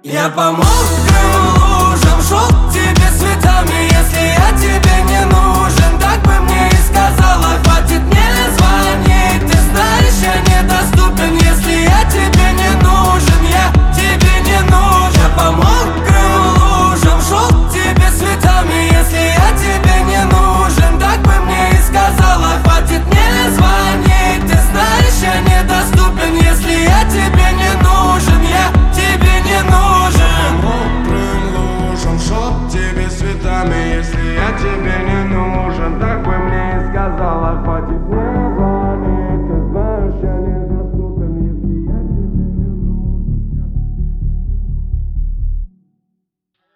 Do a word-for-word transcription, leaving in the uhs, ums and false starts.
Я по мокрым лужам шел к тебе с цветами. Если я тебе не нужен, так бы мне и сказала. Хватит мне звонить, ты знаешь, я недоступен. Если я тебе не нужен, я тебе не нужен. Я по мокрым лужам шел к тебе с цветами. Если я тебе не нужен, так бы мне и сказала. Хватит мне звонить, ты знаешь, я недоступен. Если я тебе не нужен, я тебе не нужен. Мокрым лужам шел к тебе с цветами. Если я тебе не нужен, так бы мне и сказала. Хватит мне